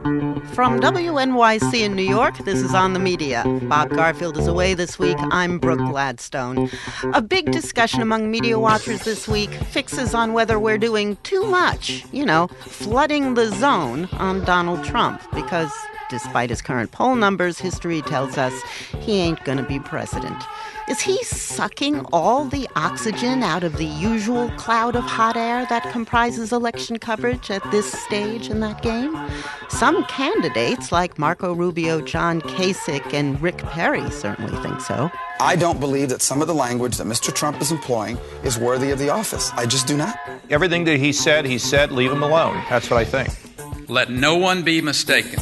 From WNYC in New York, this is On the Media. Bob Garfield is away this week. I'm Brooke Gladstone. A big discussion among media watchers this week fixes on whether we're doing too much, flooding the zone on Donald Trump, because despite his current poll numbers, history tells us he ain't going to be president. Is he sucking all the oxygen out of the usual cloud of hot air that comprises election coverage at this stage in that game? Some candidates, like Marco Rubio, John Kasich, and Rick Perry, certainly think so. I don't believe that some of the language that Mr. Trump is employing is worthy of the office. I just do not. Everything that he said, leave him alone. That's what I think. Let no one be mistaken.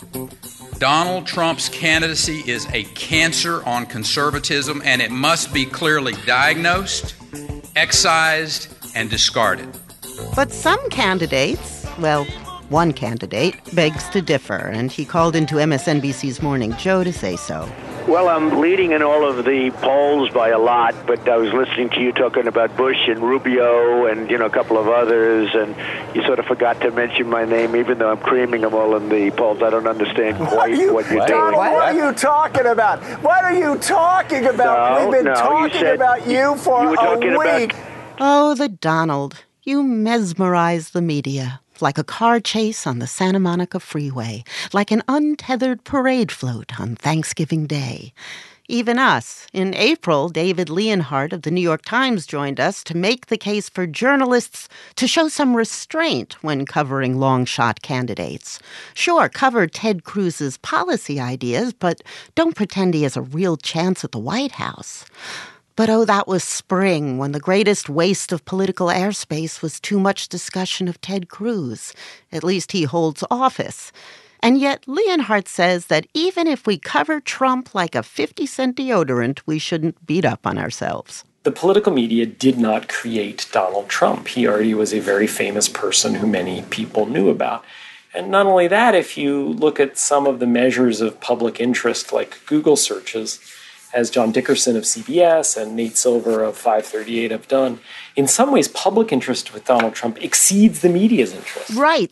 Donald Trump's candidacy is a cancer on conservatism, and it must be clearly diagnosed, excised, and discarded. But some candidates, one candidate, begs to differ, and he called into MSNBC's Morning Joe to say so. Well, I'm leading in all of the polls by a lot, but I was listening to you talking about Bush and Rubio and, a couple of others, and you sort of forgot to mention my name, even though I'm creaming them all in the polls. I don't understand quite what you're doing. Donald, what are you talking about? What are you talking about? We've been talking about you for a week. Oh, the Donald. You mesmerize the media. Like a car chase on the Santa Monica Freeway, like an untethered parade float on Thanksgiving Day. Even us. In April, David Leonhardt of the New York Times joined us to make the case for journalists to show some restraint when covering long-shot candidates. Sure, cover Ted Cruz's policy ideas, but don't pretend he has a real chance at the White House. But that was spring, when the greatest waste of political airspace was too much discussion of Ted Cruz. At least he holds office. And yet Leonhardt says that even if we cover Trump like a 50-cent deodorant, we shouldn't beat up on ourselves. The political media did not create Donald Trump. He already was a very famous person who many people knew about. And not only that, if you look at some of the measures of public interest, like Google searches, as John Dickerson of CBS and Nate Silver of 538 have done, in some ways, public interest with Donald Trump exceeds the media's interest. Right.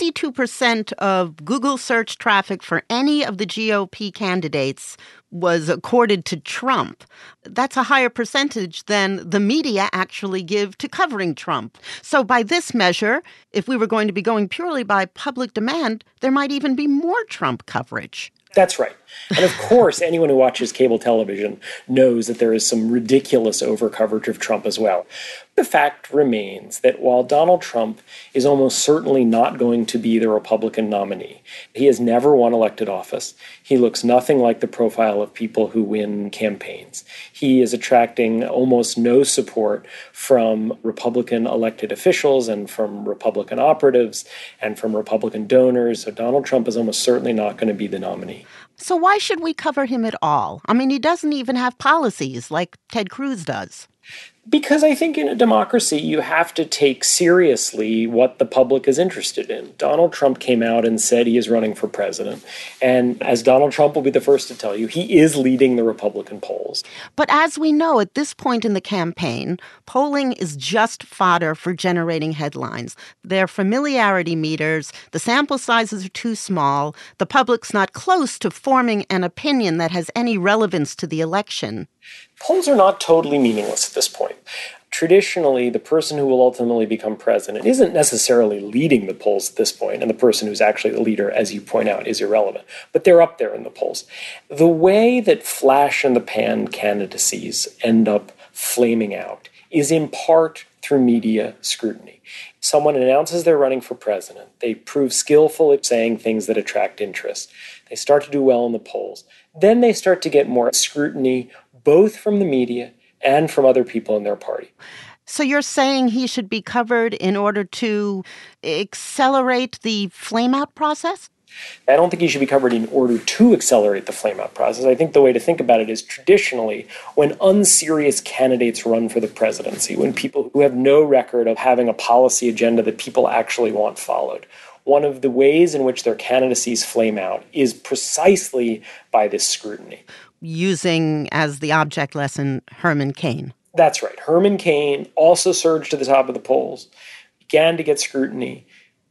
62% of Google search traffic for any of the GOP candidates was accorded to Trump. That's a higher percentage than the media actually give to covering Trump. So by this measure, if we were going to be going purely by public demand, there might even be more Trump coverage. That's right. And of course, anyone who watches cable television knows that there is some ridiculous overcoverage of Trump as well. The fact remains that while Donald Trump is almost certainly not going to be the Republican nominee, he has never won elected office. He looks nothing like the profile of people who win campaigns. He is attracting almost no support from Republican elected officials and from Republican operatives and from Republican donors. So Donald Trump is almost certainly not going to be the nominee. So why should we cover him at all? I mean, he doesn't even have policies like Ted Cruz does. Because I think in a democracy, you have to take seriously what the public is interested in. Donald Trump came out and said he is running for president. And as Donald Trump will be the first to tell you, he is leading the Republican polls. But as we know, at this point in the campaign, polling is just fodder for generating headlines. They're familiarity meters. The sample sizes are too small. The public's not close to forming an opinion that has any relevance to the election. Polls are not totally meaningless at this point. Traditionally, the person who will ultimately become president isn't necessarily leading the polls at this point, and the person who's actually the leader, as you point out, is irrelevant. But they're up there in the polls. The way that flash-in-the-pan candidacies end up flaming out is in part through media scrutiny. Someone announces they're running for president. They prove skillful at saying things that attract interest. They start to do well in the polls. Then they start to get more scrutiny, both from the media and from other people in their party. So you're saying he should be covered in order to accelerate the flame-out process? I don't think he should be covered in order to accelerate the flame-out process. I think the way to think about it is traditionally when unserious candidates run for the presidency, when people who have no record of having a policy agenda that people actually want followed, one of the ways in which their candidacies flame out is precisely by this scrutiny. Using as the object lesson Herman Cain. That's right. Herman Cain also surged to the top of the polls, began to get scrutiny,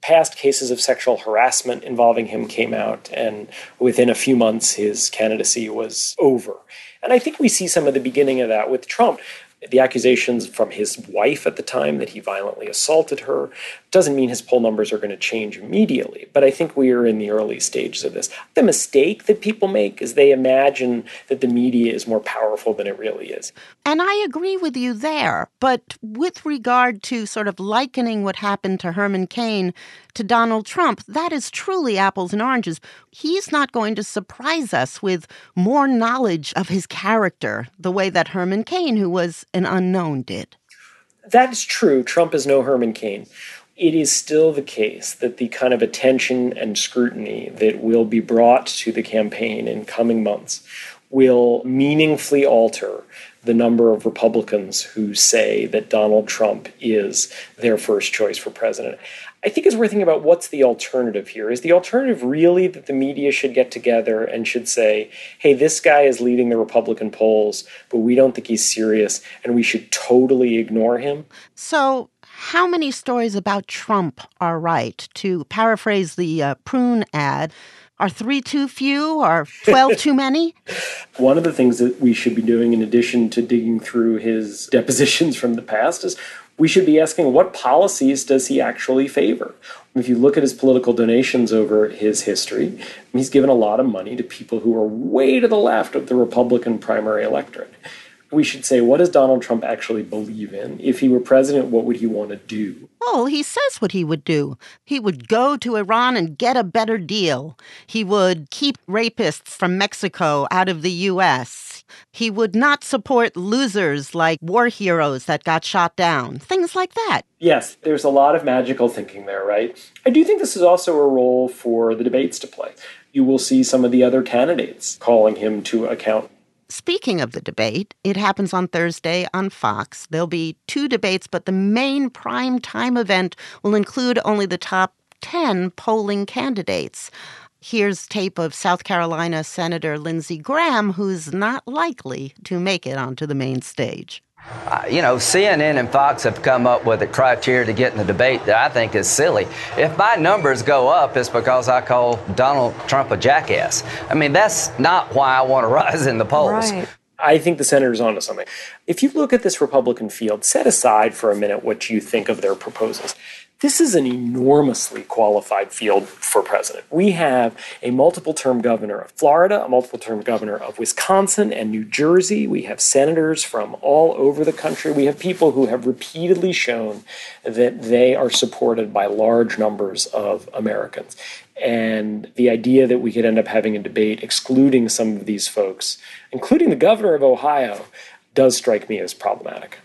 past cases of sexual harassment involving him came out, and within a few months, his candidacy was over. And I think we see some of the beginning of that with Trump. The accusations from his wife at the time that he violently assaulted her doesn't mean his poll numbers are going to change immediately. But I think we are in the early stages of this. The mistake that people make is they imagine that the media is more powerful than it really is. And I agree with you there. But with regard to sort of likening what happened to Herman Cain to Donald Trump, that is truly apples and oranges. He's not going to surprise us with more knowledge of his character the way that Herman Cain, who was an unknown, did. That is true. Trump is no Herman Cain. It is still the case that the kind of attention and scrutiny that will be brought to the campaign in coming months will meaningfully alter the number of Republicans who say that Donald Trump is their first choice for president. I think as we're thinking about what's the alternative here, is the alternative really that the media should get together and should say, hey, this guy is leading the Republican polls, but we don't think he's serious, and we should totally ignore him? So how many stories about Trump are right? To paraphrase the Prune ad, are 3 too few? Are 12 too many? One of the things that we should be doing, in addition to digging through his depositions from the past, is we should be asking, what policies does he actually favor? If you look at his political donations over his history, he's given a lot of money to people who are way to the left of the Republican primary electorate. We should say, what does Donald Trump actually believe in? If he were president, what would he want to do? Oh, he says what he would do. He would go to Iran and get a better deal. He would keep rapists from Mexico out of the U.S. He would not support losers like war heroes that got shot down. Things like that. Yes, there's a lot of magical thinking there, right? I do think this is also a role for the debates to play. You will see some of the other candidates calling him to account. Speaking of the debate, it happens on Thursday on Fox. There'll be 2 debates, but the main prime time event will include only the top 10 polling candidates. Here's tape of South Carolina Senator Lindsey Graham, who's not likely to make it onto the main stage. CNN and Fox have come up with a criteria to get in the debate that I think is silly. If my numbers go up, it's because I call Donald Trump a jackass. I mean, that's not why I want to rise in the polls. Right. I think the senator's onto something. If you look at this Republican field, set aside for a minute what you think of their proposals. This is an enormously qualified field for president. We have a multiple-term governor of Florida, a multiple-term governor of Wisconsin and New Jersey. We have senators from all over the country. We have people who have repeatedly shown that they are supported by large numbers of Americans. And the idea that we could end up having a debate excluding some of these folks, including the governor of Ohio, does strike me as problematic.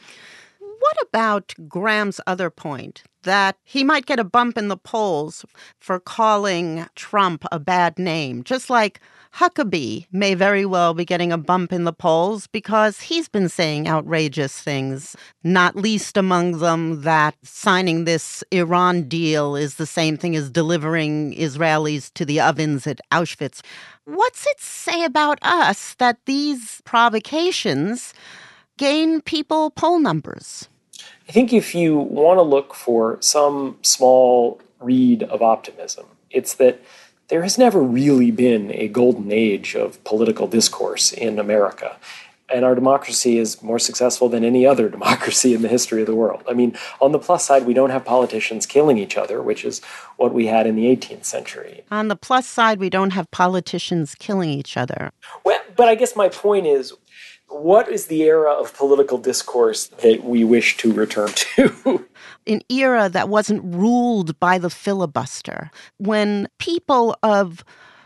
What about Graham's other point, that he might get a bump in the polls for calling Trump a bad name, just like Huckabee may very well be getting a bump in the polls because he's been saying outrageous things, not least among them that signing this Iran deal is the same thing as delivering Israelis to the ovens at Auschwitz. What's it say about us that these provocations gain people poll numbers? I think if you want to look for some small read of optimism, it's that there has never really been a golden age of political discourse in America. And our democracy is more successful than any other democracy in the history of the world. I mean, on the plus side, we don't have politicians killing each other, which is what we had in the 18th century. On the plus side, we don't have politicians killing each other. Well, but I guess my point is, what is the era of political discourse that we wish to return to? An era that wasn't ruled by the filibuster, when people of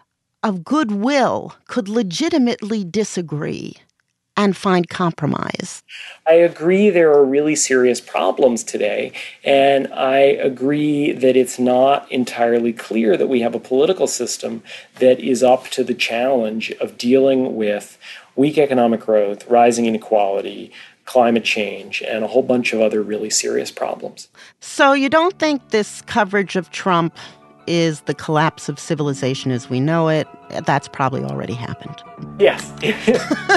goodwill could legitimately disagree and find compromise. I agree there are really serious problems today, and I agree that it's not entirely clear that we have a political system that is up to the challenge of dealing with weak economic growth, rising inequality, climate change, and a whole bunch of other really serious problems. So you don't think this coverage of Trump is the collapse of civilization as we know it? That's probably already happened. Yes.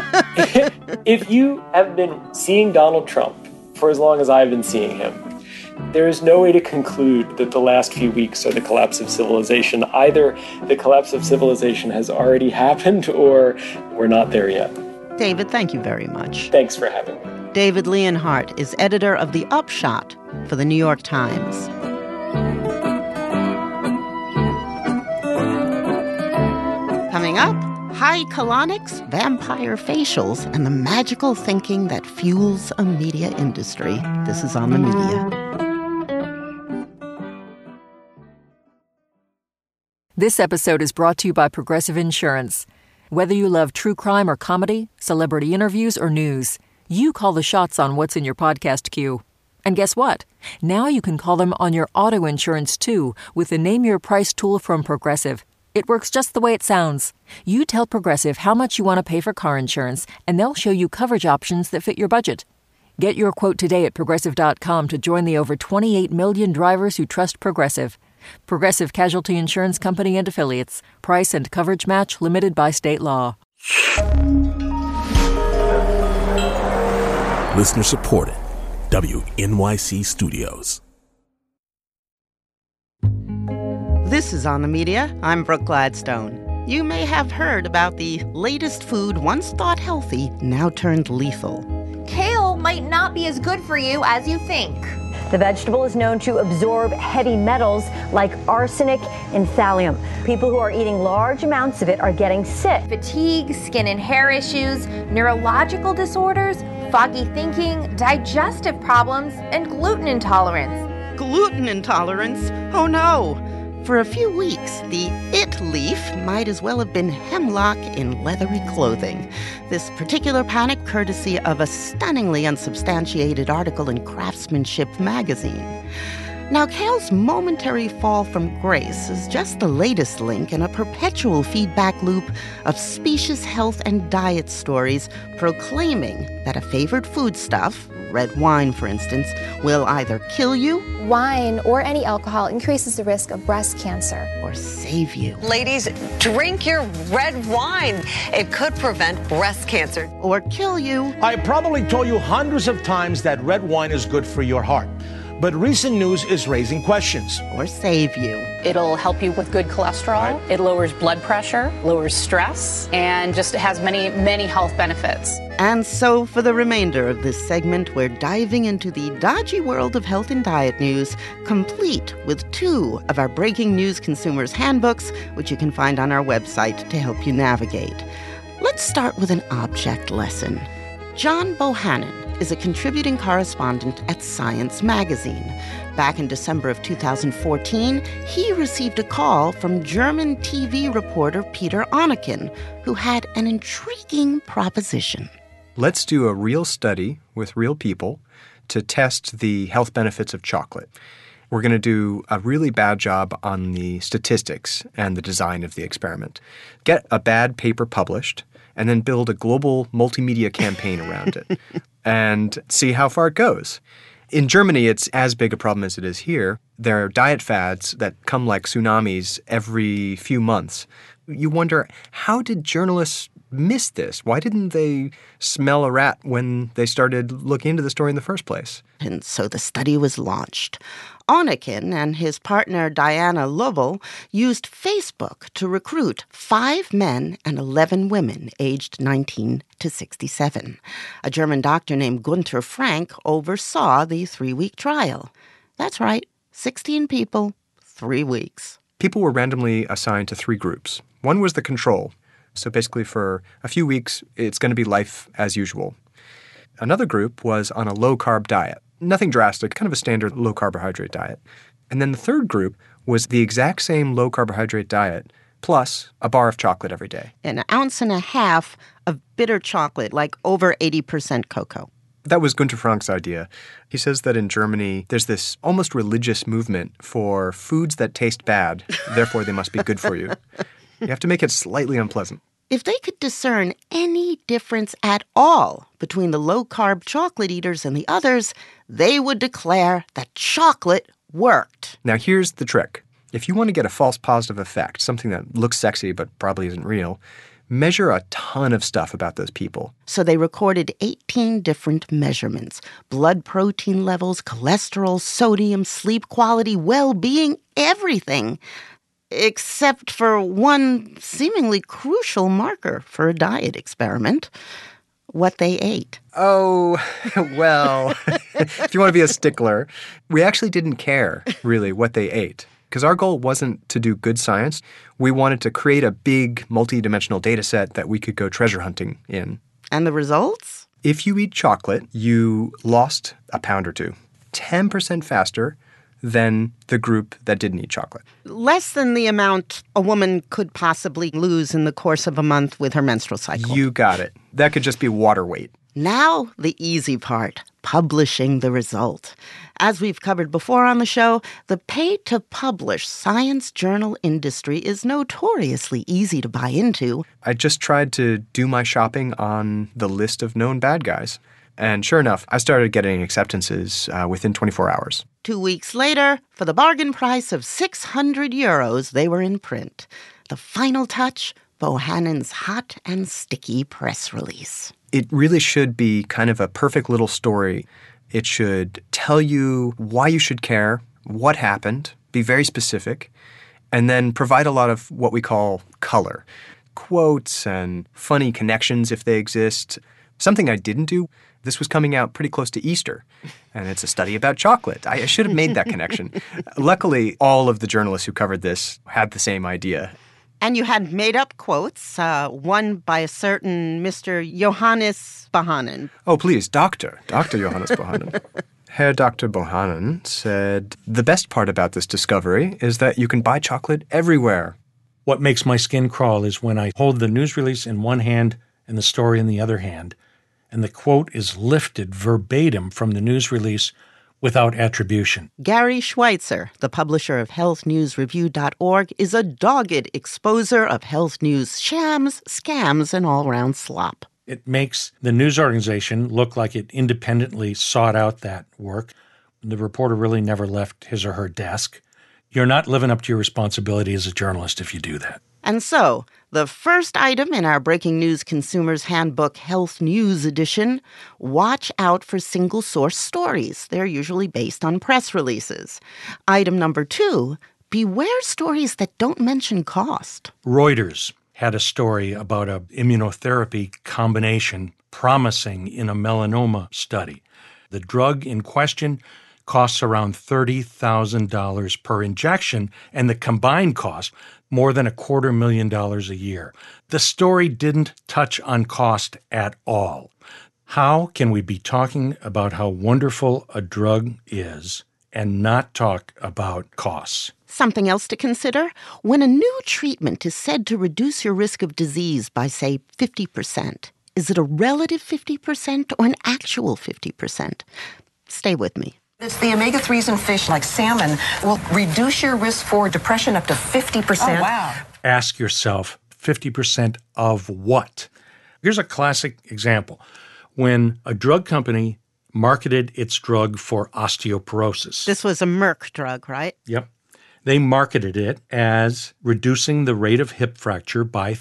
If you have been seeing Donald Trump for as long as I've been seeing him, There is no way to conclude that the last few weeks are the collapse of civilization. Either the collapse of civilization has already happened or we're not there yet. David, thank you very much. Thanks for having me. David Leonhardt is editor of The Upshot for The New York Times. Coming up, high colonics, vampire facials, and the magical thinking that fuels a media industry. This is On the Media. This episode is brought to you by Progressive Insurance. Whether you love true crime or comedy, celebrity interviews or news, you call the shots on what's in your podcast queue. And guess what? Now you can call them on your auto insurance too with the Name Your Price tool from Progressive. It works just the way it sounds. You tell Progressive how much you want to pay for car insurance, and they'll show you coverage options that fit your budget. Get your quote today at Progressive.com to join the over 28 million drivers who trust Progressive. Progressive Casualty Insurance Company and Affiliates. Price and coverage match limited by state law. Listener supported. WNYC Studios. This is On the Media. I'm Brooke Gladstone. You may have heard about the latest food once thought healthy, now turned lethal. Kale might not be as good for you as you think. The vegetable is known to absorb heavy metals like arsenic and thallium. People who are eating large amounts of it are getting sick. Fatigue, skin and hair issues, neurological disorders, foggy thinking, digestive problems, and gluten intolerance. Gluten intolerance? Oh no! For a few weeks, the it leaf might as well have been hemlock in leathery clothing. This particular panic courtesy of a stunningly unsubstantiated article in Craftsmanship magazine. Now, kale's momentary fall from grace is just the latest link in a perpetual feedback loop of specious health and diet stories proclaiming that a favored foodstuff, red wine for instance, will either kill you, wine or any alcohol increases the risk of breast cancer, or save you. Ladies, drink your red wine. It could prevent breast cancer. Or kill you. I probably told you hundreds of times that red wine is good for your heart. But recent news is raising questions. Or save you. It'll help you with good cholesterol. Right. It lowers blood pressure, lowers stress, and just has many, many health benefits. And so for the remainder of this segment, we're diving into the dodgy world of health and diet news, complete with 2 of our breaking news consumers' handbooks, which you can find on our website to help you navigate. Let's start with an object lesson. John Bohannon is a contributing correspondent at Science magazine. Back in December of 2014, he received a call from German TV reporter Peter Onneken, who had an intriguing proposition. Let's do a real study with real people to test the health benefits of chocolate. We're going to do a really bad job on the statistics and the design of the experiment. Get a bad paper published, and then build a global multimedia campaign around it and see how far it goes. In Germany, it's as big a problem as it is here. There are diet fads that come like tsunamis every few months. You wonder, how did journalists miss this? Why didn't they smell a rat when they started looking into the story in the first place? And so the study was launched. Onneken and his partner Diana Lovell used Facebook to recruit 5 men and 11 women aged 19 to 67. A German doctor named Gunther Frank oversaw the 3-week trial. That's right, 16 people, 3 weeks. People were randomly assigned to 3 groups. One was the control. So basically for a few weeks, it's going to be life as usual. Another group was on a low-carb diet. Nothing drastic, kind of a standard low-carbohydrate diet. And then the third group was the exact same low-carbohydrate diet plus a bar of chocolate every day. An ounce and a half of bitter chocolate, like over 80% cocoa. That was Gunther Frank's idea. He says that in Germany, there's this almost religious movement for foods that taste bad, therefore they must be good for you. You have to make it slightly unpleasant. If they could discern any difference at all between the low-carb chocolate eaters and the others, they would declare that chocolate worked. Now, here's the trick. If you want to get a false positive effect, something that looks sexy but probably isn't real, measure a ton of stuff about those people. So they recorded 18 different measurements: blood protein levels, cholesterol, sodium, sleep quality, well-being, everything. Except for one seemingly crucial marker for a diet experiment: what they ate. Oh, well, if you want to be a stickler, we actually didn't care, really, what they ate. Because our goal wasn't to do good science. We wanted to create a big, multi-dimensional data set that we could go treasure hunting in. And the results? If you eat chocolate, you lost a pound or two, 10% faster than the group that didn't eat chocolate. Less than the amount a woman could possibly lose in the course of a month with her menstrual cycle. You got it. That could just be water weight. Now, the easy part: publishing the result. As we've covered before on the show, the pay-to-publish science journal industry is notoriously easy to buy into. I just tried to do my shopping on the list of known bad guys. And sure enough, I started getting acceptances within 24 hours. 2 weeks later, for the bargain price of €600, they were in print. The final touch: Bohannon's hot and sticky press release. It really should be kind of a perfect little story. It should tell you why you should care, what happened, be very specific, and then provide a lot of what we call color. Quotes and funny connections if they exist. Something I didn't do: this was coming out pretty close to Easter, and it's a study about chocolate. I should have made that connection. Luckily, all of the journalists who covered this had the same idea. And you had made-up quotes, one by a certain Mr. Johannes Bohannon. Oh, please, Dr. Johannes Bohannon. Herr Dr. Bohannon said, "The best part about this discovery is that you can buy chocolate everywhere." What makes my skin crawl is when I hold the news release in one hand and the story in the other hand, and the quote is lifted verbatim from the news release without attribution. Gary Schweitzer, the publisher of healthnewsreview.org, is a dogged exposer of health news shams, scams, and all-around slop. It makes the news organization look like it independently sought out that work. The reporter really never left his or her desk. You're not living up to your responsibility as a journalist if you do that. And so, the first item in our Breaking News Consumer's Handbook Health News Edition: watch out for single-source stories. They're usually based on press releases. Item number 2, beware stories that don't mention cost. Reuters had a story about an immunotherapy combination promising in a melanoma study. The drug in question costs around $30,000 per injection, and the combined cost more than $250,000 a year. The story didn't touch on cost at all. How can we be talking about how wonderful a drug is and not talk about costs? Something else to consider: when a new treatment is said to reduce your risk of disease by, say, 50%, is it a relative 50% or an actual 50%? Stay with me. It's the omega-3s in fish like salmon will reduce your risk for depression up to 50%. Oh, wow. Ask yourself, 50% of what? Here's a classic example. When a drug company marketed its drug for osteoporosis. This was a Merck drug, right? Yep. They marketed it as reducing the rate of hip fracture by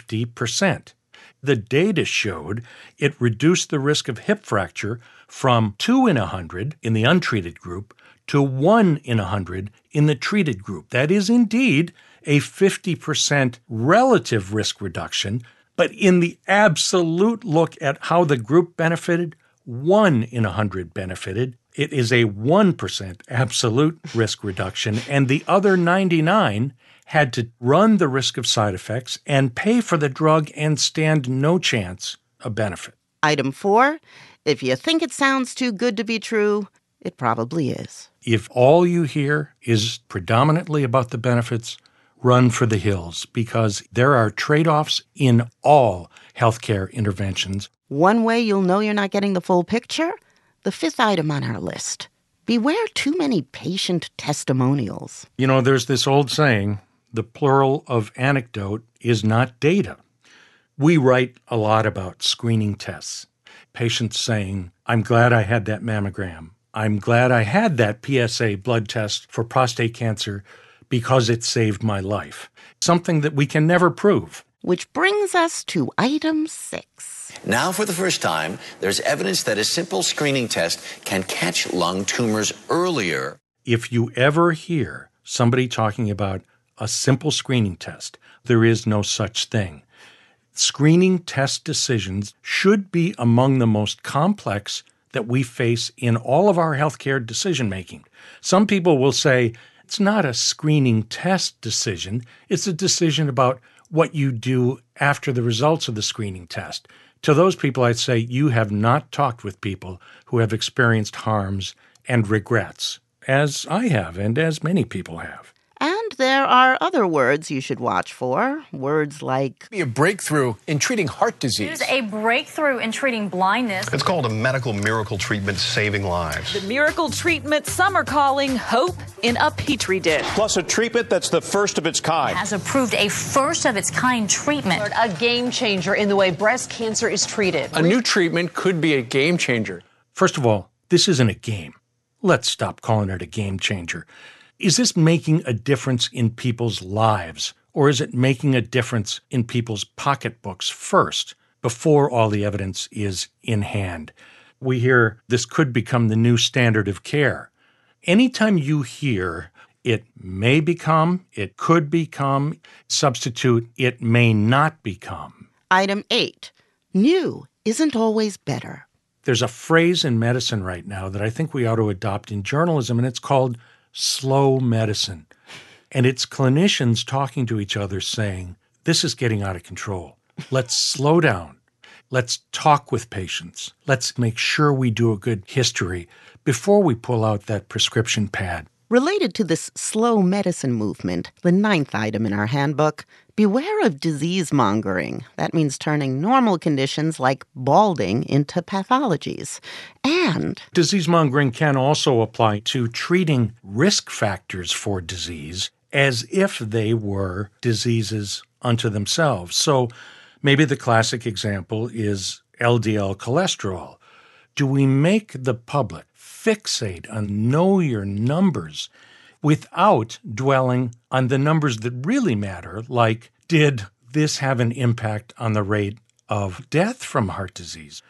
50%. The data showed it reduced the risk of hip fracture from 2 in 100 in the untreated group to 1 in 100 in the treated group. That is indeed a 50% relative risk reduction, but in the absolute look at how the group benefited, 1 in 100 benefited. It is a 1% absolute risk reduction, and the other 99 had to run the risk of side effects and pay for the drug and stand no chance of benefit. Item 4, if you think it sounds too good to be true, it probably is. If all you hear is predominantly about the benefits, run for the hills, because there are trade-offs in all healthcare interventions. One way you'll know you're not getting the full picture? The 5th item on our list: beware too many patient testimonials. You know, there's this old saying, the plural of anecdote is not data. We write a lot about screening tests. Patients saying, I'm glad I had that mammogram. I'm glad I had that PSA blood test for prostate cancer because it saved my life. Something that we can never prove. Which brings us to item 6. Now, for the first time, there's evidence that a simple screening test can catch lung tumors earlier. If you ever hear somebody talking about a simple screening test, there is no such thing. Screening test decisions should be among the most complex that we face in all of our healthcare decision-making. Some people will say, it's not a screening test decision, it's a decision about what you do after the results of the screening test. To those people, I'd say you have not talked with people who have experienced harms and regrets, as I have and as many people have. And there are other words you should watch for. Words like... A breakthrough in treating heart disease. There's a breakthrough in treating blindness. It's called a medical miracle treatment saving lives. The miracle treatment some are calling hope in a petri dish. Plus a treatment that's the first of its kind. Has approved a first-of-its-kind treatment. A game changer in the way breast cancer is treated. A new treatment could be a game changer. First of all, this isn't a game. Let's stop calling it a game changer. Is this making a difference in people's lives, or is it making a difference in people's pocketbooks first, before all the evidence is in hand? We hear this could become the new standard of care. Anytime you hear it may become, it could become, substitute it may not become. Item 8. New isn't always better. There's a phrase in medicine right now that I think we ought to adopt in journalism, and it's called slow medicine. And it's clinicians talking to each other saying, this is getting out of control. Let's slow down. Let's talk with patients. Let's make sure we do a good history before we pull out that prescription pad. Related to this slow medicine movement, the 9th item in our handbook, beware of disease mongering. That means turning normal conditions like balding into pathologies. And disease mongering can also apply to treating risk factors for disease as if they were diseases unto themselves. So maybe the classic example is LDL cholesterol. Do we make the public fixate on know your numbers without dwelling on the numbers that really matter, like did this have an impact on the rate of death from heart disease?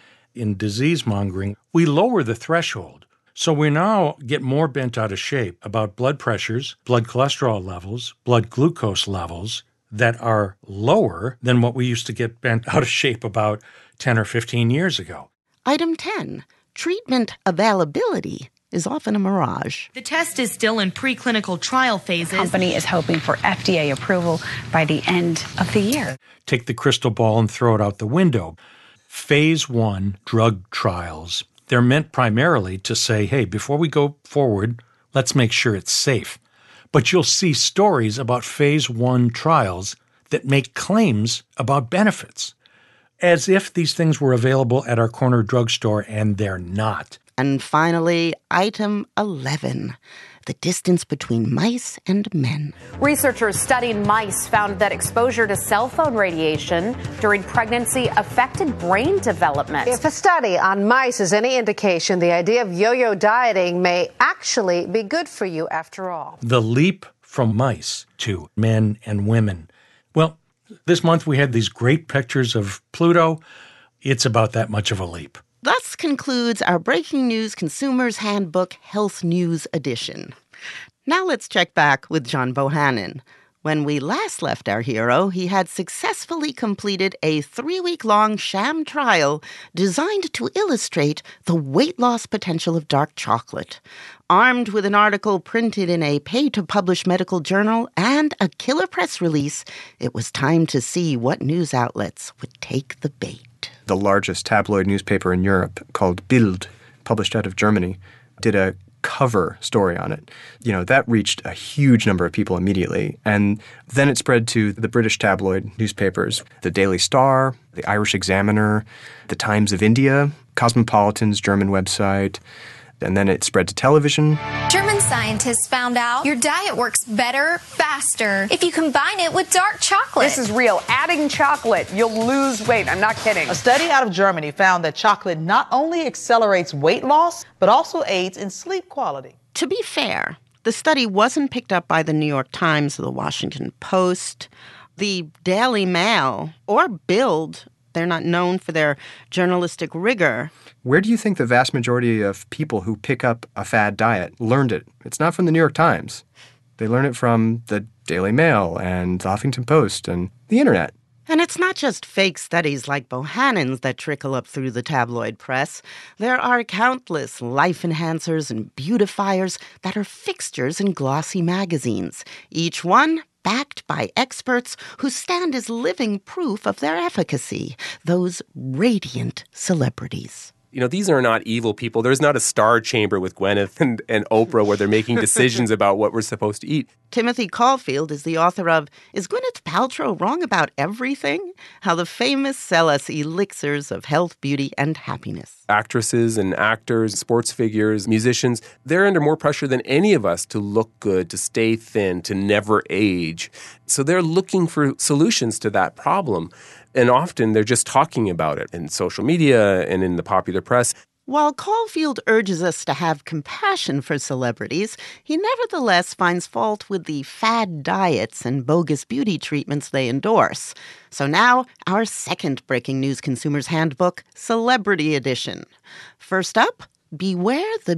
In disease mongering, we lower the threshold. So we now get more bent out of shape about blood pressures, blood cholesterol levels, blood glucose levels that are lower than what we used to get bent out of shape about 10 or 15 years ago. Item 10. Treatment availability is often a mirage. The test is still in preclinical trial phases. The company is hoping for FDA approval by the end of the year. Take the crystal ball and throw it out the window. Phase 1 drug trials, they're meant primarily to say, hey, before we go forward, let's make sure it's safe. But you'll see stories about phase 1 trials that make claims about benefits, as if these things were available at our corner drugstore, and they're not. And finally, item 11, the distance between mice and men. Researchers studying mice found that exposure to cell phone radiation during pregnancy affected brain development. If a study on mice is any indication, the idea of yo-yo dieting may actually be good for you after all. The leap from mice to men and women. Well, this month we had these great pictures of Pluto. It's about that much of a leap. Thus concludes our Breaking News Consumer's Handbook Health News Edition. Now let's check back with John Bohannon. When we last left our hero, he had successfully completed a 3-week-long sham trial designed to illustrate the weight loss potential of dark chocolate. Armed with an article printed in a pay-to-publish medical journal and a killer press release, it was time to see what news outlets would take the bait. The largest tabloid newspaper in Europe, called Bild, published out of Germany, did a cover story on it. You know, that reached a huge number of people immediately. And then it spread to the British tabloid newspapers, the Daily Star, the Irish Examiner, the Times of India, Cosmopolitan's German website, and then it spread to television. German scientists found out your diet works better, faster, if you combine it with dark chocolate. This is real. Adding chocolate, you'll lose weight. I'm not kidding. A study out of Germany found that chocolate not only accelerates weight loss, but also aids in sleep quality. To be fair, The study wasn't picked up by the New York Times or the Washington Post. The Daily Mail or Bild, they're not known for their journalistic rigor. Where do you think the vast majority of people who pick up a fad diet learned it? It's not from the New York Times. They learn it from the Daily Mail and the Huffington Post and the internet. And it's not just fake studies like Bohannon's that trickle up through the tabloid press. There are countless life enhancers and beautifiers that are fixtures in glossy magazines, each one backed by experts who stand as living proof of their efficacy, those radiant celebrities. You know, these are not evil people. There's not a star chamber with Gwyneth and Oprah where they're making decisions about what we're supposed to eat. Timothy Caulfield is the author of Is Gwyneth Paltrow Wrong About Everything? How the Famous Sell Us Elixirs of Health, Beauty, and Happiness. Actresses and actors, sports figures, musicians, they're under more pressure than any of us to look good, to stay thin, to never age. So they're looking for solutions to that problem. And often they're just talking about it in social media and in the popular press. While Caulfield urges us to have compassion for celebrities, he nevertheless finds fault with the fad diets and bogus beauty treatments they endorse. So now, our second Breaking News Consumer's Handbook, Celebrity Edition. First up, beware the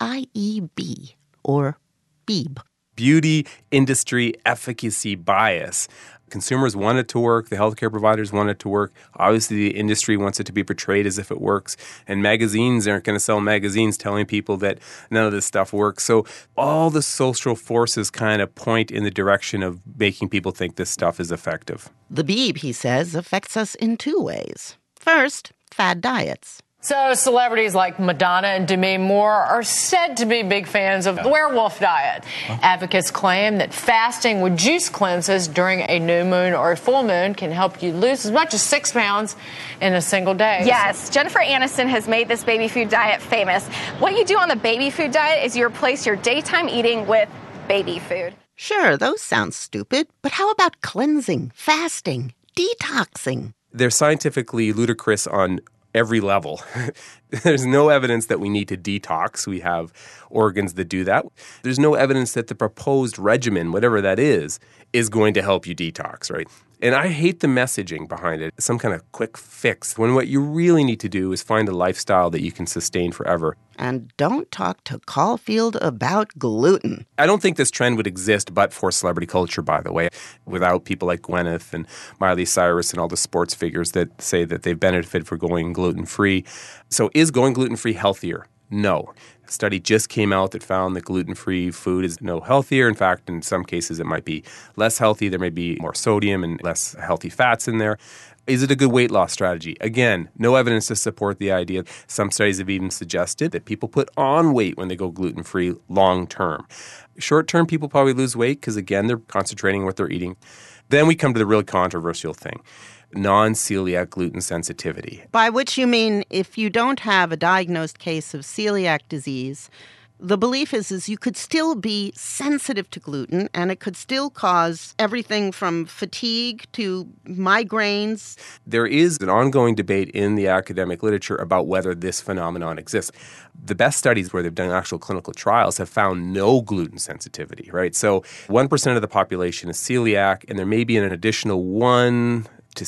BIEB, or BEEB. Beauty industry efficacy bias. Consumers want it to work. The healthcare providers want it to work. Obviously, the industry wants it to be portrayed as if it works. And magazines aren't going to sell magazines telling people that none of this stuff works. So all the social forces kind of point in the direction of making people think this stuff is effective. The BEEB, he says, affects us in two ways. First, fad diets. So celebrities like Madonna and Demi Moore are said to be big fans of the werewolf diet. Advocates claim that fasting with juice cleanses during a new moon or a full moon can help you lose as much as 6 pounds in a single day. Yes, Jennifer Aniston has made this baby food diet famous. What you do on the baby food diet is you replace your daytime eating with baby food. Sure, those sound stupid, but how about cleansing, fasting, detoxing? They're scientifically ludicrous on every level. There's no evidence that we need to detox. We have organs that do that. There's no evidence that the proposed regimen, whatever that is going to help you detox, right? And I hate the messaging behind it, some kind of quick fix, when what you really need to do is find a lifestyle that you can sustain forever. And don't talk to Caulfield about gluten. I don't think this trend would exist but for celebrity culture, by the way, without people like Gwyneth and Miley Cyrus and all the sports figures that say that they've benefited for going gluten-free. So is going gluten-free healthier? No. A study just came out that found that gluten-free food is no healthier. In fact, in some cases, it might be less healthy. There may be more sodium and less healthy fats in there. Is it a good weight loss strategy? Again, no evidence to support the idea. Some studies have even suggested that people put on weight when they go gluten-free long-term. Short-term, people probably lose weight because, again, they're concentrating on what they're eating. Then we come to the really controversial thing. Non-celiac gluten sensitivity. By which you mean if you don't have a diagnosed case of celiac disease, the belief is you could still be sensitive to gluten and it could still cause everything from fatigue to migraines. There is an ongoing debate in the academic literature about whether this phenomenon exists. The best studies where they've done actual clinical trials have found no gluten sensitivity, right? So 1% of the population is celiac, and there may be an additional 1 to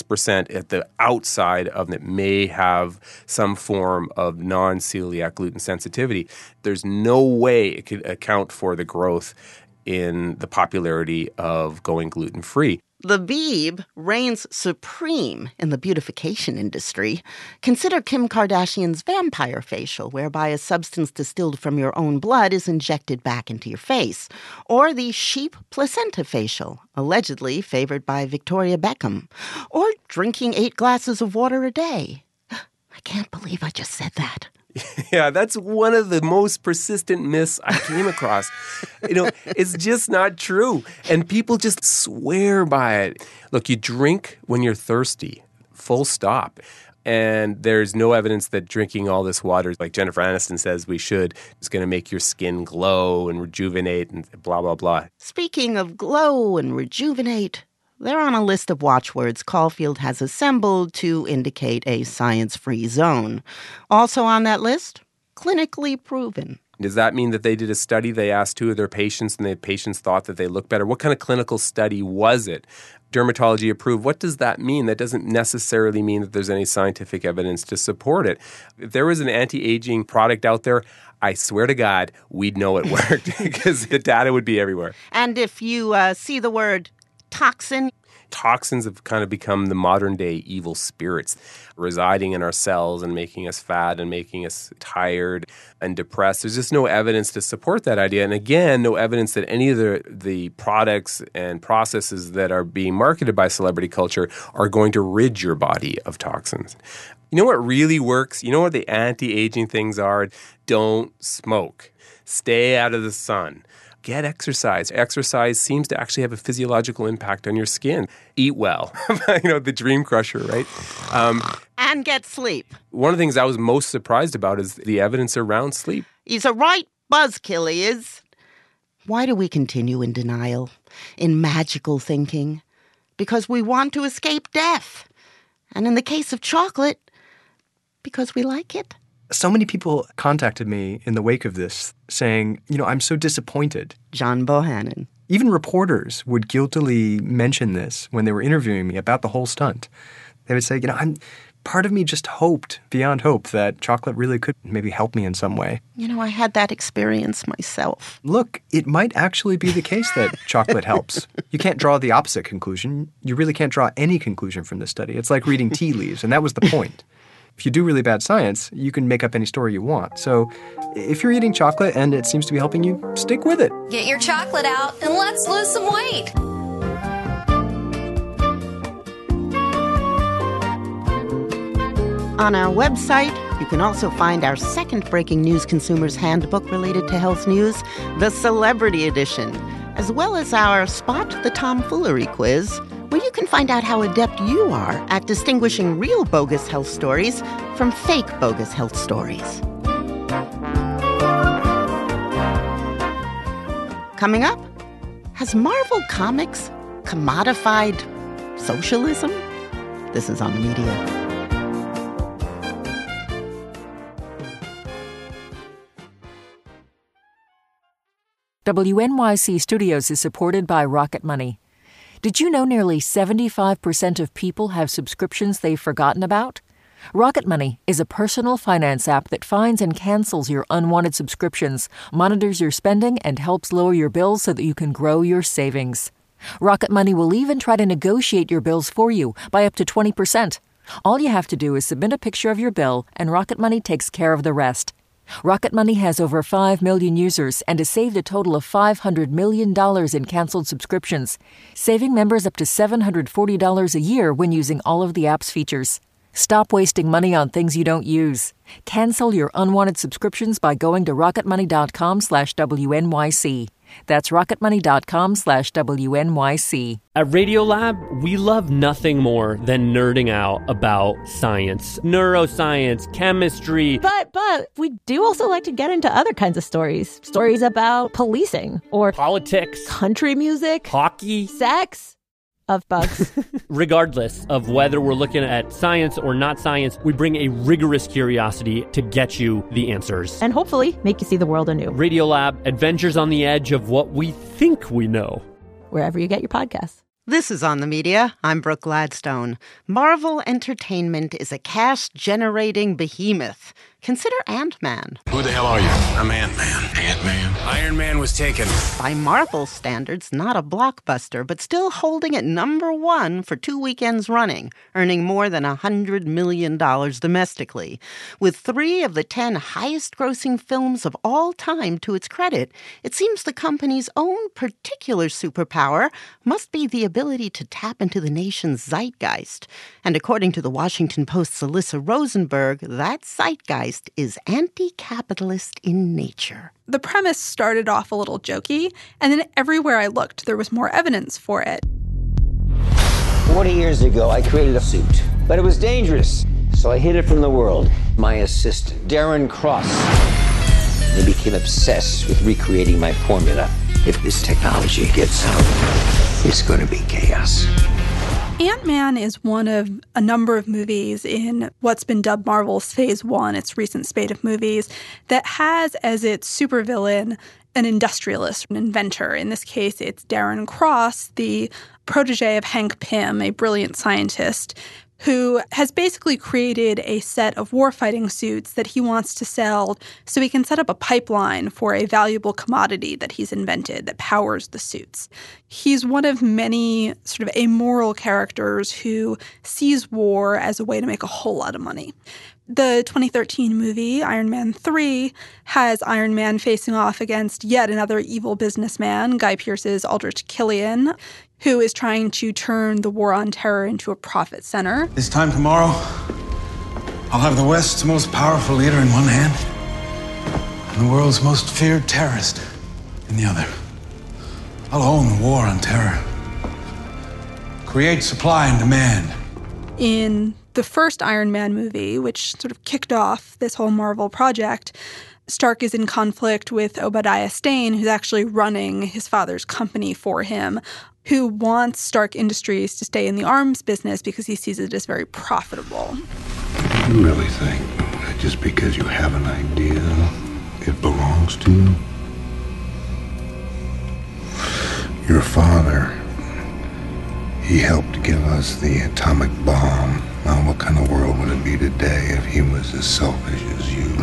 6% at the outside of that may have some form of non-celiac gluten sensitivity. There's no way it could account for the growth in the popularity of going gluten-free. The BEEB reigns supreme in the beautification industry. Consider Kim Kardashian's vampire facial, whereby a substance distilled from your own blood is injected back into your face. Or the sheep placenta facial, allegedly favored by Victoria Beckham. Or drinking 8 glasses of water a day. I can't believe I just said that. Yeah, that's one of the most persistent myths I came across. It's just not true. And people just swear by it. Look, you drink when you're thirsty, full stop. And there's no evidence that drinking all this water, like Jennifer Aniston says we should, is going to make your skin glow and rejuvenate and blah, blah, blah. Speaking of glow and rejuvenate, they're on a list of watchwords Caulfield has assembled to indicate a science-free zone. Also on that list, clinically proven. Does that mean that they did a study? They asked 2 of their patients and the patients thought that they looked better. What kind of clinical study was it? Dermatology approved. What does that mean? That doesn't necessarily mean that there's any scientific evidence to support it. If there was an anti-aging product out there, I swear to God, we'd know it worked because the data would be everywhere. And if you see the word toxin, toxins have kind of become the modern day evil spirits residing in our cells and making us fat and making us tired and depressed. There's just no evidence to support that idea. And again, no evidence that any of the products and processes that are being marketed by celebrity culture are going to rid your body of toxins. You know what really works? You know what the anti-aging things are? Don't smoke. Stay out of the sun. Get exercise. Exercise seems to actually have a physiological impact on your skin. Eat well. The dream crusher, right? And get sleep. One of the things I was most surprised about is the evidence around sleep. He's a right buzzkill, he is. Why do we continue in denial, in magical thinking? Because we want to escape death. And in the case of chocolate, because we like it. So many people contacted me in the wake of this saying, I'm so disappointed. John Bohannon. Even reporters would guiltily mention this when they were interviewing me about the whole stunt. They would say, part of me just hoped, beyond hope, that chocolate really could maybe help me in some way. I had that experience myself. Look, it might actually be the case that chocolate helps. You can't draw the opposite conclusion. You really can't draw any conclusion from this study. It's like reading tea leaves, and that was the point. If you do really bad science, you can make up any story you want. So if you're eating chocolate and it seems to be helping you, stick with it. Get your chocolate out and let's lose some weight. On our website, you can also find our second Breaking News Consumer's Handbook related to health news, the Celebrity Edition, as well as our Spot the Tomfoolery quiz, where you can find out how adept you are at distinguishing real bogus health stories from fake bogus health stories. Coming up, has Marvel Comics commodified socialism? This is On the Media. WNYC Studios is supported by Rocket Money. Did you know nearly 75% of people have subscriptions they've forgotten about? Rocket Money is a personal finance app that finds and cancels your unwanted subscriptions, monitors your spending, and helps lower your bills so that you can grow your savings. Rocket Money will even try to negotiate your bills for you by up to 20%. All you have to do is submit a picture of your bill, and Rocket Money takes care of the rest. Rocket Money has over 5 million users and has saved a total of $500 million in canceled subscriptions, saving members up to $740 a year when using all of the app's features. Stop wasting money on things you don't use. Cancel your unwanted subscriptions by going to rocketmoney.com/WNYC. That's rocketmoney.com/WNYC. At Radiolab, we love nothing more than nerding out about science, neuroscience, chemistry. But we do also like to get into other kinds of stories. Stories about policing or politics, country music, hockey, sex. Of bugs. Regardless of whether we're looking at science or not science, we bring a rigorous curiosity to get you the answers. And hopefully make you see the world anew. Radiolab, adventures on the edge of what we think we know. Wherever you get your podcasts. This is On the Media. I'm Brooke Gladstone. Marvel Entertainment is a cash-generating behemoth. Consider Ant-Man. Who the hell are you? I'm Ant-Man. Ant-Man. Iron Man was taken. By Marvel standards, not a blockbuster, but still holding it #1 for 2 weekends running, earning more than $100 million domestically. With 3 of the 10 highest-grossing films of all time to its credit, it seems the company's own particular superpower must be the ability to tap into the nation's zeitgeist. And according to the Washington Post's Alyssa Rosenberg, that zeitgeist is anti-capitalist in nature. The premise started off a little jokey, and then everywhere I looked, there was more evidence for it. 40 years ago, I created a suit, but it was dangerous, so I hid it from the world. My assistant, Darren Cross, they became obsessed with recreating my formula. If this technology gets out, it's going to be chaos. Ant-Man is one of a number of movies in what's been dubbed Marvel's Phase 1, its recent spate of movies, that has as its supervillain an industrialist, an inventor. In this case, it's Darren Cross, the protege of Hank Pym, a brilliant scientist, who has basically created a set of warfighting suits that he wants to sell so he can set up a pipeline for a valuable commodity that he's invented that powers the suits. He's one of many sort of amoral characters who sees war as a way to make a whole lot of money. The 2013 movie, Iron Man 3, has Iron Man facing off against yet another evil businessman, Guy Pearce's Aldrich Killian, who is trying to turn the war on terror into a profit center. This time tomorrow, I'll have the West's most powerful leader in one hand and the world's most feared terrorist in the other. I'll own the war on terror. Create supply and demand. In the first Iron Man movie, which sort of kicked off this whole Marvel project, Stark is in conflict with Obadiah Stane, who's actually running his father's company for him, who wants Stark Industries to stay in the arms business because he sees it as very profitable. You really think that just because you have an idea, it belongs to you? Your father, he helped give us the atomic bomb. Now, what kind of world would it be today if he was as selfish as you?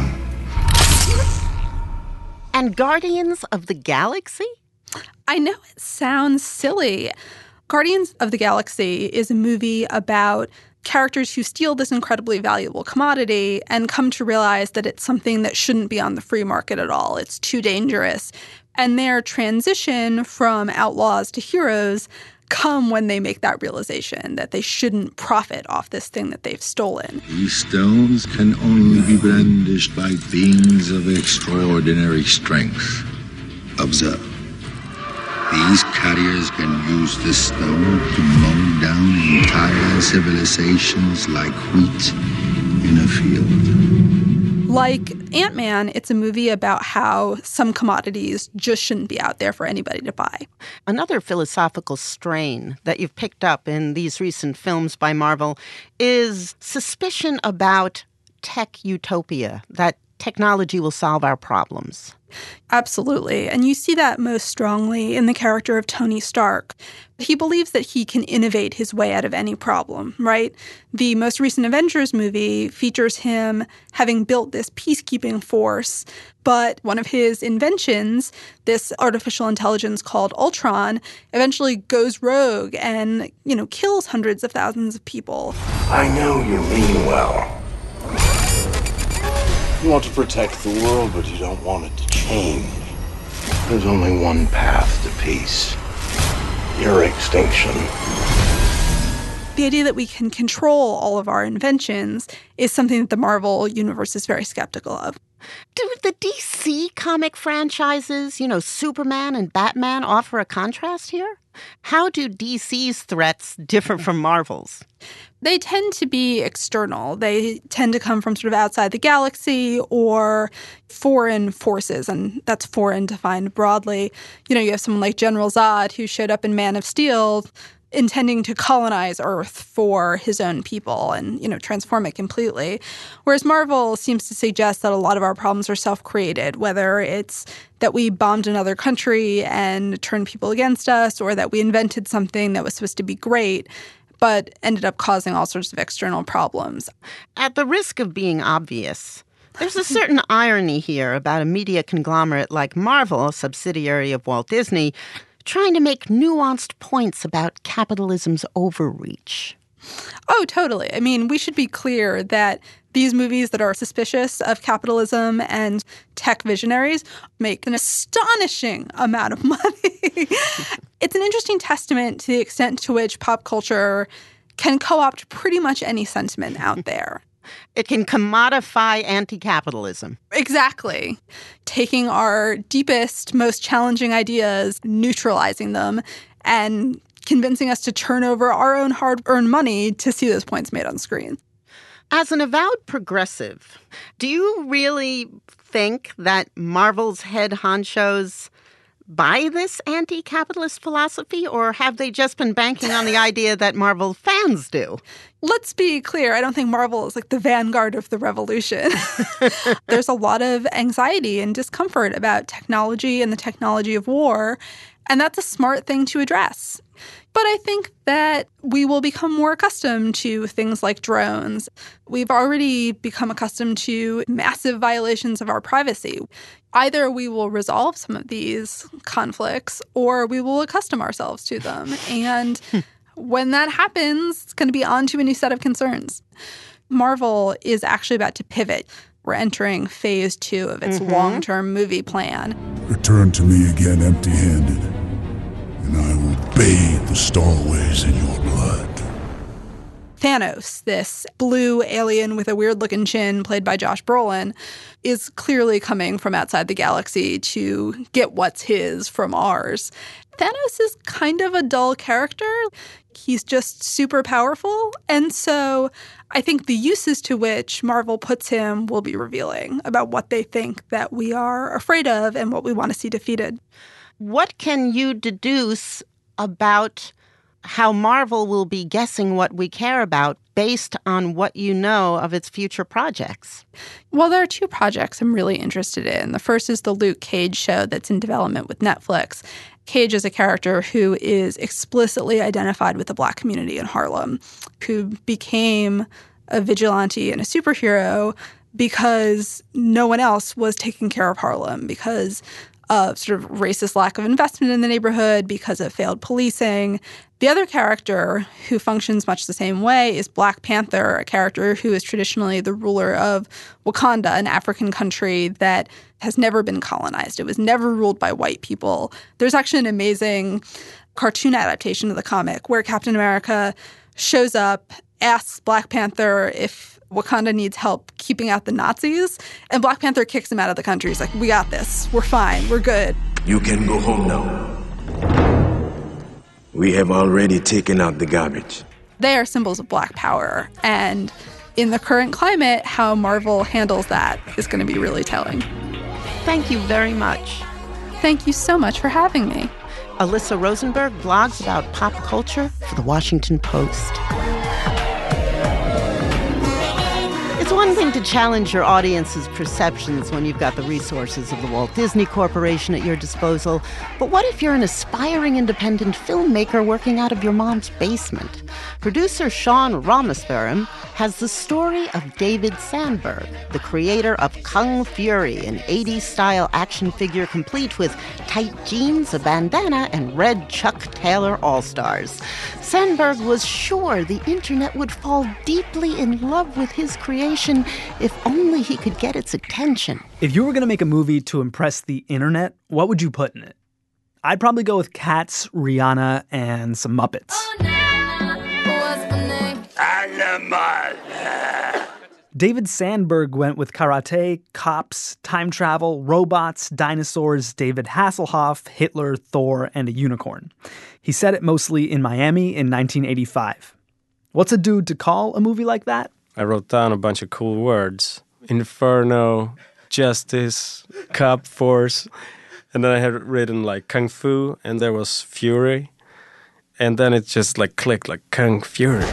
And Guardians of the Galaxy? I know it sounds silly. Guardians of the Galaxy is a movie about characters who steal this incredibly valuable commodity and come to realize that it's something that shouldn't be on the free market at all. It's too dangerous. And their transition from outlaws to heroes come when they make that realization that they shouldn't profit off this thing that they've stolen. These stones can only be brandished by beings of extraordinary strength. Observe. These carriers can use the stone to mow down entire civilizations like wheat in a field. Like Ant-Man, it's a movie about how some commodities just shouldn't be out there for anybody to buy. Another philosophical strain that you've picked up in these recent films by Marvel is suspicion about tech utopia, that technology will solve our problems. Absolutely. And you see that most strongly in the character of Tony Stark. He believes that he can innovate his way out of any problem, right? The most recent Avengers movie features him having built this peacekeeping force, but one of his inventions, this artificial intelligence called Ultron, eventually goes rogue and, kills hundreds of thousands of people. I know you mean well. You want to protect the world, but you don't want it to change. There's only one path to peace. Your extinction. The idea that we can control all of our inventions is something that the Marvel universe is very skeptical of. Do the DC comic franchises, Superman and Batman, offer a contrast here? How do DC's threats differ from Marvel's? They tend to be external. They tend to come from sort of outside the galaxy or foreign forces, and that's foreign defined broadly. You have someone like General Zod who showed up in Man of Steel intending to colonize Earth for his own people and, transform it completely. Whereas Marvel seems to suggest that a lot of our problems are self-created, whether it's that we bombed another country and turned people against us, or that we invented something that was supposed to be great but ended up causing all sorts of external problems. At the risk of being obvious, there's a certain irony here about a media conglomerate like Marvel, a subsidiary of Walt Disney, trying to make nuanced points about capitalism's overreach. Oh, totally. I mean, we should be clear that these movies that are suspicious of capitalism and tech visionaries make an astonishing amount of money. It's an interesting testament to the extent to which pop culture can co-opt pretty much any sentiment out there. It can commodify anti-capitalism. Exactly. Taking our deepest, most challenging ideas, neutralizing them, and convincing us to turn over our own hard-earned money to see those points made on screen. As an avowed progressive, do you really think that Marvel's head honchos buy this anti-capitalist philosophy, or have they just been banking on the idea that Marvel fans do? Let's be clear. I don't think Marvel is like the vanguard of the revolution. There's a lot of anxiety and discomfort about technology and the technology of war, and that's a smart thing to address. But I think that we will become more accustomed to things like drones. We've already become accustomed to massive violations of our privacy. Either we will resolve some of these conflicts or we will accustom ourselves to them. And when that happens, it's going to be on to a new set of concerns. Marvel is actually about to pivot. We're entering phase 2 of its long-term movie plan. Return to me again empty-handed, and I will bathe the Starways in your blood. Thanos, this blue alien with a weird-looking chin played by Josh Brolin, is clearly coming from outside the galaxy to get what's his from ours. Thanos is kind of a dull character. He's just super powerful. And so I think the uses to which Marvel puts him will be revealing about what they think that we are afraid of and what we want to see defeated. What can you deduce about how Marvel will be guessing what we care about based on what you know of its future projects? Well, there are 2 projects I'm really interested in. The first is the Luke Cage show that's in development with Netflix. Cage is a character who is explicitly identified with the Black community in Harlem, who became a vigilante and a superhero because no one else was taking care of Harlem, because of sort of racist lack of investment in the neighborhood, because of failed policing. The other character who functions much the same way is Black Panther, a character who is traditionally the ruler of Wakanda, an African country that has never been colonized. It was never ruled by white people. There's actually an amazing cartoon adaptation of the comic where Captain America shows up, asks Black Panther if Wakanda needs help keeping out the Nazis, and Black Panther kicks him out of the country. He's like, we got this. We're fine. We're good. You can go home now. We have already taken out the garbage. They are symbols of Black power. And in the current climate, how Marvel handles that is going to be really telling. Thank you very much. Thank you so much for having me. Alyssa Rosenberg blogs about pop culture for The Washington Post. It's one thing to challenge your audience's perceptions when you've got the resources of the Walt Disney Corporation at your disposal. But what if you're an aspiring independent filmmaker working out of your mom's basement? Producer Sean Ramaswaram has the story of David Sandberg, the creator of Kung Fury, an 80s-style action figure complete with tight jeans, a bandana, and red Chuck Taylor all-stars. Sandberg was sure the internet would fall deeply in love with his creation if only he could get its attention. If you were going to make a movie to impress the internet, what would you put in it? I'd probably go with Cats, Rihanna, and some Muppets. David Sandberg went with karate, cops, time travel, robots, dinosaurs, David Hasselhoff, Hitler, Thor, and a unicorn. He set it mostly in Miami in 1985. What's a dude to call a movie like that? I wrote down a bunch of cool words. Inferno, justice, cop force. And then I had written like Kung Fu, and there was Fury. And then it just like clicked like Kung Fury.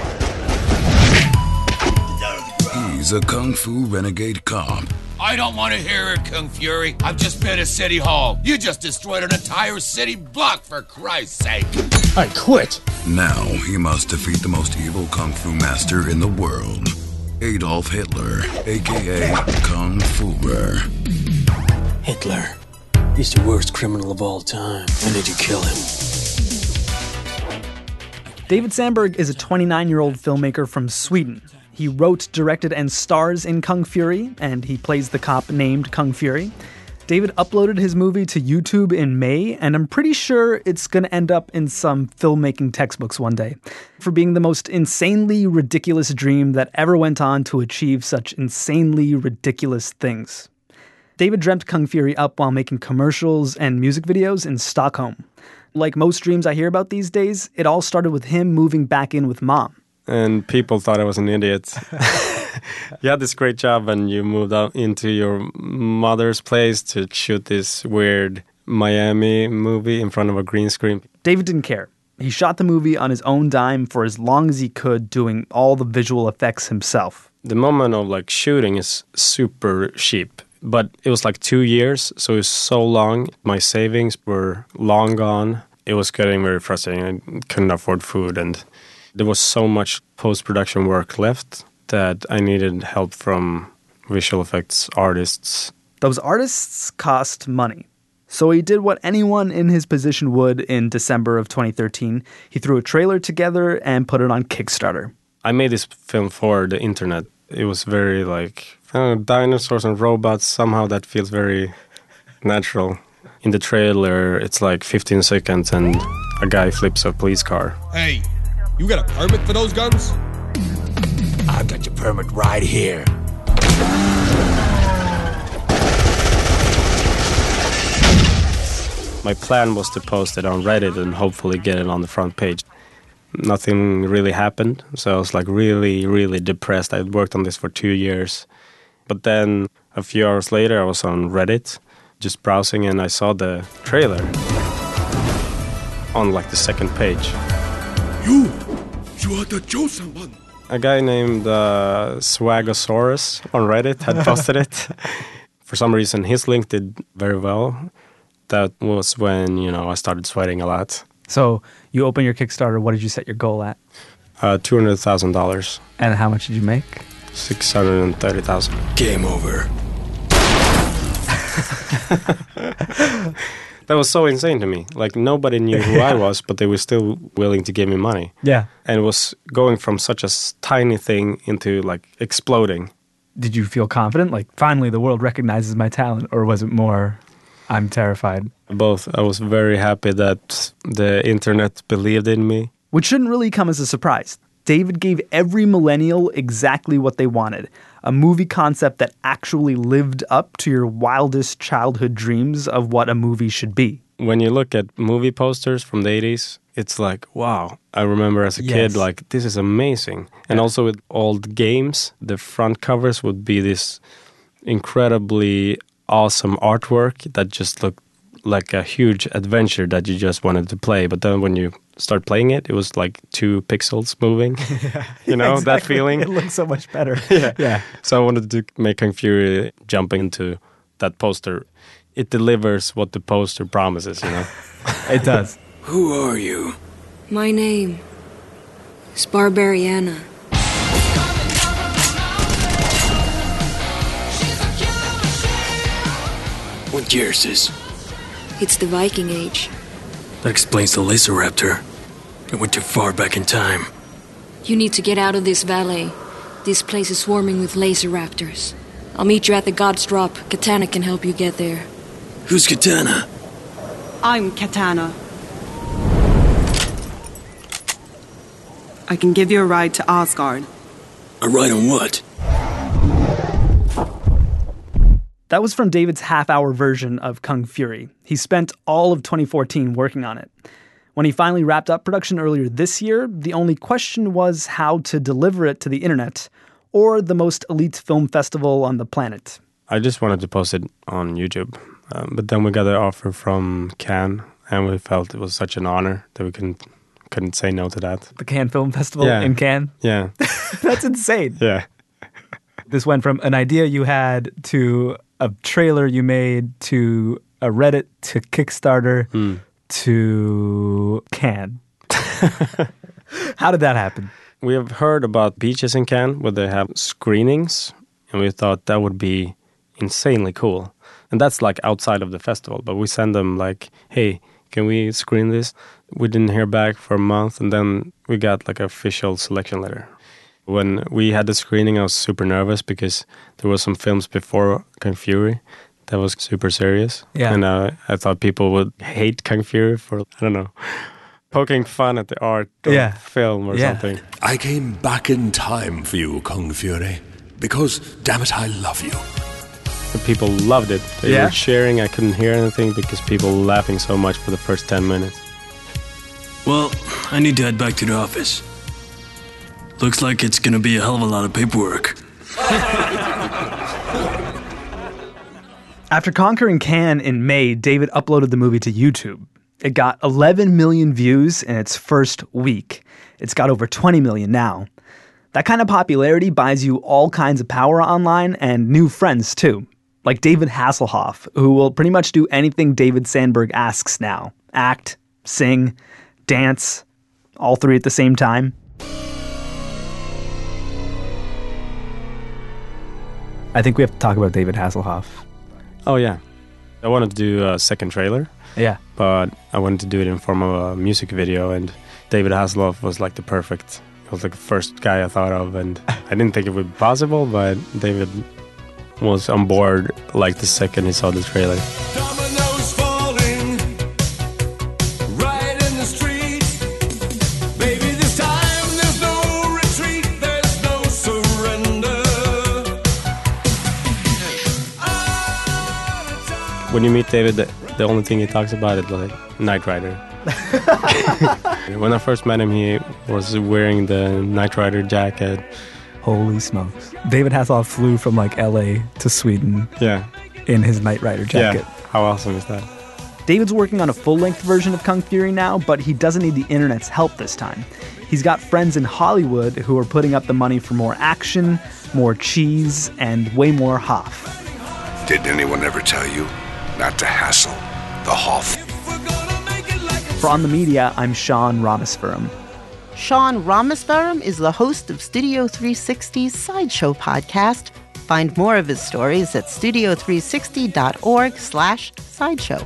He's a Kung Fu renegade cop. I don't want to hear it, Kung Fury. I've just been at City Hall. You just destroyed an entire city block, for Christ's sake. I quit. Now he must defeat the most evil Kung Fu master in the world, Adolf Hitler, a.k.a. Kung Fu-er. Hitler. He's the worst criminal of all time. When did you kill him? David Sandberg is a 29-year-old filmmaker from Sweden. He wrote, directed, and stars in Kung Fury, and he plays the cop named Kung Fury. David uploaded his movie to YouTube in May, and I'm pretty sure it's going to end up in some filmmaking textbooks one day, for being the most insanely ridiculous dream that ever went on to achieve such insanely ridiculous things. David dreamt Kung Fury up while making commercials and music videos in Stockholm. Like most dreams I hear about these days, it all started with him moving back in with Mom. And people thought I was an idiot. You had this great job and you moved out into your mother's place to shoot this weird Miami movie in front of a green screen. David didn't care. He shot the movie on his own dime for as long as he could, doing all the visual effects himself. The moment of like shooting is super cheap, but it was like 2 years, so it was so long. My savings were long gone. It was getting very frustrating. I couldn't afford food, and there was so much post-production work left that I needed help from visual effects artists. Those artists cost money. So he did what anyone in his position would in December of 2013. He threw a trailer together and put it on Kickstarter. I made this film for the internet. It was very like dinosaurs and robots. Somehow that feels very natural. In the trailer, it's like 15 seconds and a guy flips a police car. Hey, you got a permit for those guns? I've got your permit right here. My plan was to post it on Reddit and hopefully get it on the front page. Nothing really happened, so I was like really, really depressed. I had worked on this for 2 years. But then a few hours later, I was on Reddit, just browsing, and I saw the trailer on like the second page. You are the chosen one. A guy named Swaggosaurus on Reddit had posted it. For some reason, his link did very well. That was when, I started sweating a lot. So you open your Kickstarter. What did you set your goal at? $200,000. And how much did you make? $630,000. Game over. That was so insane to me. Like, nobody knew who I was, but they were still willing to give me money. Yeah. And it was going from such a tiny thing into, like, exploding. Did you feel confident? Like, finally the world recognizes my talent? Or was it more, I'm terrified? Both. I was very happy that the internet believed in me. Which shouldn't really come as a surprise. David gave every millennial exactly what they wanted. A movie concept that actually lived up to your wildest childhood dreams of what a movie should be. When you look at movie posters from the 80s, it's like, wow. I remember as a kid, like, this is amazing. And also with old games, the front covers would be this incredibly awesome artwork that just looked like a huge adventure that you just wanted to play. But then when you start playing it, it was like 2 pixels moving. Exactly. That feeling? It looks so much better. Yeah. So I wanted to make Kung Fury jumping into that poster. It delivers what the poster promises, It does. Who are you? My name is Barbariana. What year is this? It's the Viking Age. That explains the Laser Raptor. I went too far back in time. You need to get out of this valley. This place is swarming with laser raptors. I'll meet you at the God's Drop. Katana can help you get there. Who's Katana? I'm Katana. I can give you a ride to Asgard. A ride on what? That was from David's half-hour version of Kung Fury. He spent all of 2014 working on it. When he finally wrapped up production earlier this year, the only question was how to deliver it to the internet, or the most elite film festival on the planet. I just wanted to post it on YouTube. But then we got an offer from Cannes, and we felt it was such an honor that we couldn't say no to that. The Cannes Film Festival in Cannes? Yeah. That's insane. Yeah. This went from an idea you had to a trailer you made to a Reddit to Kickstarter to Cannes. How did that happen? We have heard about beaches in Cannes where they have screenings, and we thought that would be insanely cool. And that's like outside of the festival, but we send them like, hey, can we screen this? We didn't hear back for a month, and then we got like an official selection letter. When we had the screening, I was super nervous because there were some films before Kung Fury that was super serious. Yeah. And I thought people would hate Kung Fury for, I don't know, poking fun at the art of film or something. I came back in time for you, Kung Fury, because, damn it, I love you. The people loved it. They were cheering. I couldn't hear anything because people were laughing so much for the first 10 minutes. Well, I need to head back to the office. Looks like it's gonna be a hell of a lot of paperwork. After conquering Cannes in May, David uploaded the movie to YouTube. It got 11 million views in its first week. It's got over 20 million now. That kind of popularity buys you all kinds of power online and new friends too. Like David Hasselhoff, who will pretty much do anything David Sandberg asks now. Act, sing, dance, all three at the same time. I think we have to talk about David Hasselhoff. Oh, yeah. I wanted to do a second trailer. Yeah. But I wanted to do it in form of a music video, and David Hasselhoff was like the perfect, he was like the first guy I thought of, and I didn't think it would be possible, but David was on board like the second he saw the trailer. Dominoes falling right in the street. Baby, this time there's no retreat, there's no surrender. When you meet David, the only thing he talks about is like Knight Rider. When I first met him, he was wearing the Knight Rider jacket. Holy smokes. David Hasselhoff flew from like LA to Sweden in his Knight Rider jacket. Yeah, how awesome is that? David's working on a full-length version of Kung Fury now, but he doesn't need the internet's help this time. He's got friends in Hollywood who are putting up the money for more action, more cheese, and way more Hoff. Did anyone ever tell you not to hassle the Hoff? For On the Media, I'm Sean Rameswaram. Sean Rameswaram is the host of Studio 360's Sideshow podcast. Find more of his stories at studio360.org/sideshow.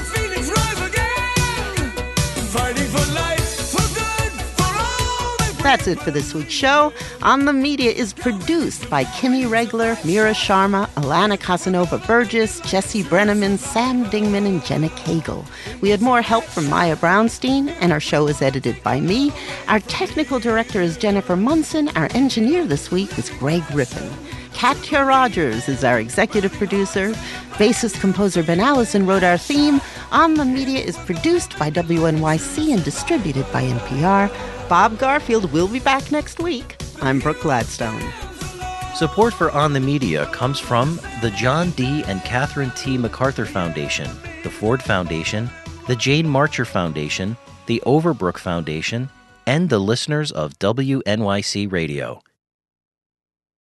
That's it for this week's show. On the Media is produced by Kimmy Regler, Mira Sharma, Alana Casanova-Burgess, Jesse Brenneman, Sam Dingman, and Jenna Cagle. We had more help from Maya Brownstein, and our show is edited by me. Our technical director is Jennifer Munson. Our engineer this week is Greg Rippin. Katya Rogers is our executive producer. Bassist-composer Ben Allison wrote our theme. On the Media is produced by WNYC and distributed by NPR. Bob Garfield will be back next week. I'm Brooke Gladstone. Support for On the Media comes from the John D. and Catherine T. MacArthur Foundation, the Ford Foundation, the Jane Marcher Foundation, the Overbrook Foundation, and the listeners of WNYC Radio.